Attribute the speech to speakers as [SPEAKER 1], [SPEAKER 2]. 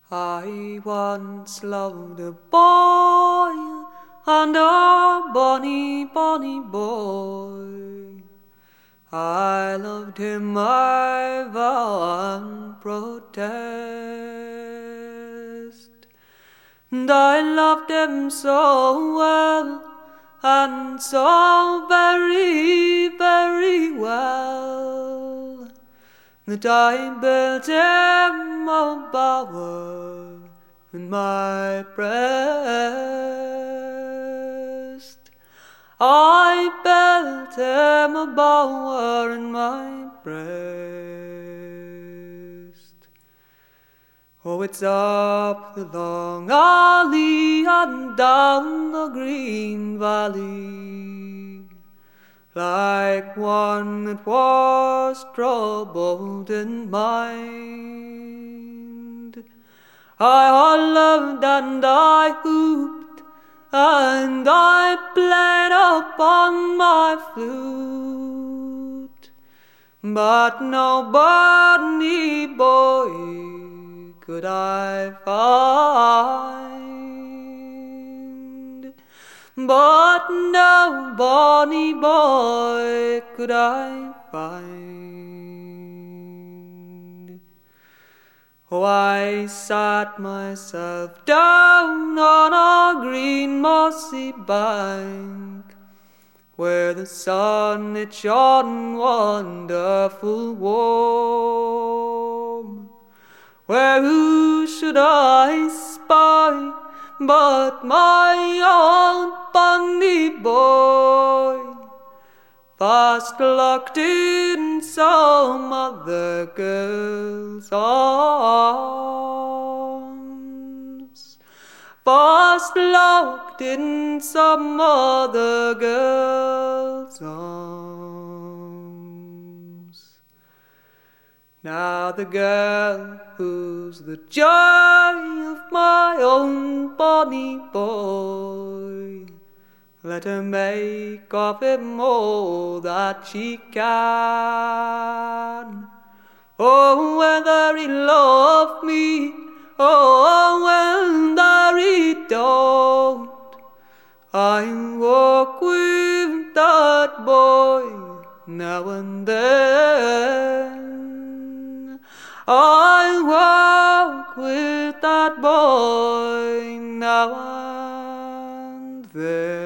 [SPEAKER 1] I once loved a boy, and a bonny, bonny boy. I loved him, I vow and protest. And I loved him so well, and so very, very well, that I built him a bower in my breast. I built him a bower in my breast. Oh, it's up the long alley and down the green valley, like one that was troubled in mind. I hollered and I whooped, and I played upon my flute, but no bonny boy could I find. But no bonny boy could I find. Oh, I sat myself down on a green mossy bank, where the sun it shone wonderful warm, where who should I spy but my own bonny boy, fast locked in some other girl's arms, fast locked in some other girl's arms. Now the girl who's the joy of my own bonny boy, let her make of him all that she can. Oh, whether he love me, oh, whether he don't, I walk with that boy now and then. I walk with that boy now and then.